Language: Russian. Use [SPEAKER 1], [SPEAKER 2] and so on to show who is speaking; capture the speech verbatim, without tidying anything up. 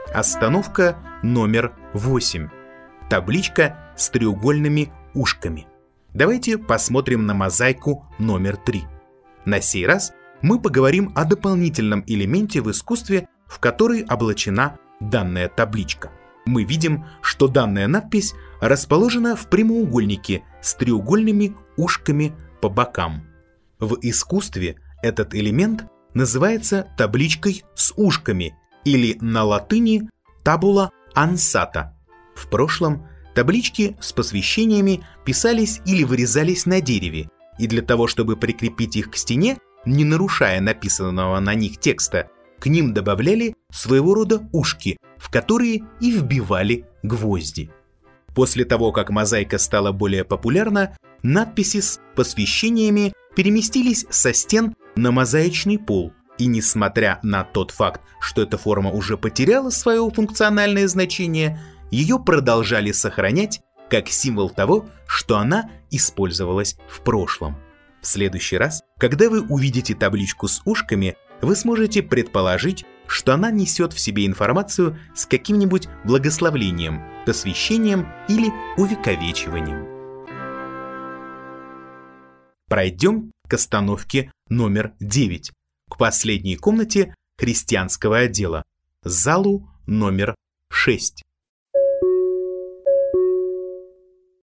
[SPEAKER 1] Остановка номер восемь. Табличка с треугольными ушками. Давайте посмотрим на мозаику номер три. На сей раз мы поговорим о дополнительном элементе в искусстве, в который облачена данная табличка. Мы видим, что данная надпись расположена в прямоугольнике с треугольными ушками по бокам. В искусстве этот элемент называется табличкой с ушками или на латыни табула ансата. В прошлом таблички с посвящениями писались или вырезались на дереве, и для того, чтобы прикрепить их к стене, не нарушая написанного на них текста, к ним добавляли своего рода ушки, в которые и вбивали гвозди. После того, как мозаика стала более популярна, надписи с посвящениями переместились со стен на мозаичный пол, и несмотря на тот факт, что эта форма уже потеряла свое функциональное значение, ее продолжали сохранять как символ того, что она использовалась в прошлом. В следующий раз, когда вы увидите табличку с ушками, вы сможете предположить, что она несет в себе информацию с каким-нибудь благословлением, посвящением или увековечиванием. Пройдем к остановке номер девять, к последней комнате христианского отдела, залу номер шесть.